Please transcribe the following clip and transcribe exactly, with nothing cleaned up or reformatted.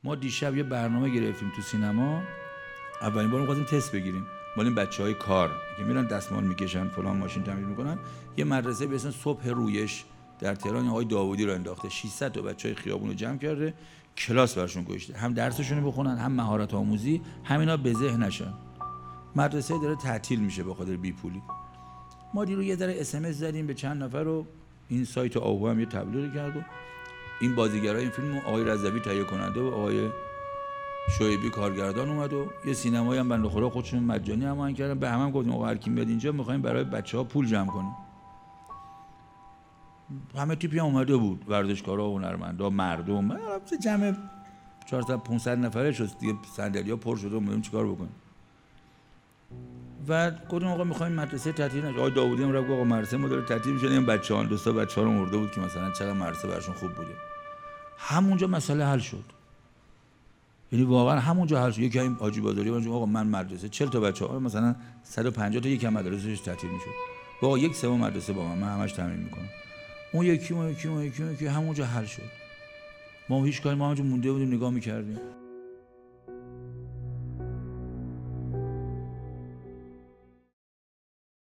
ما دیشب یه برنامه گرفتیم تو سینما، اولین بار می‌خواستیم تست بگیریم مال این بچهای کار که میرن دستمال میکشن فلان ماشین تعمیر میکنن. یه مدرسه به اسم صبح رویش در تهران آقای داوودی رو انداخته، ششصد تا بچهای خیابون رو جمع کرده، کلاس براشون گذاشته، هم درسشون رو بخونن هم مهارت آموزی، همینا به ذهن نشن. مدرسه داره تعطیل میشه به خاطر بیپولی. ما دیرو یه ذره اس ام اس زدیم به چند نفر و این سایت آهو هم یه تبلیغی کرد و این بازیگرای این فیلم آقای رضوی تهیه کننده و آقای شعیبی کارگردان اومد و یه سینمایی هم بنده خدا خودشون مجانی هماهنگ کردن. به همه هم گفتیم آقا هر کی میاد اینجا می‌خوایم برای بچه‌ها پول جمع کنیم. همه تیپی هم اومده بود، ورزشکارا و هنرمندا، مردم، البته جمع چهارصد پانصد نفره شد دیگه، صندلی‌ها پر شده، اومدیم چیکار بکنیم. و گفتیم آقا می‌خوایم مدرسه تعطیل نشه. آقای داوودی هم رفت آقا مدرسه ما داره تعطیل میشه، این بچه‌ها دوستا بچه‌ها رو مرده بود که مثلا چقدر مدرسه براشون خوب بوده. همونجا مسئله حل شد. یعنی واقعا همونجا حل شد. یکی این حاجی بازاری بود آقا من مدرسه چهل تا بچه‌ها مثلا صد و پنجاه تا یک مدرسهش تعطیل میشد. آقا یک سوم مدرسه با من من همش تامین میکنم. اون یکی اون یکی اون یکی, اون یکی همونجا حل شد. ما هیچ کاری ما همونجا مونده بودیم نگاه میکردیم.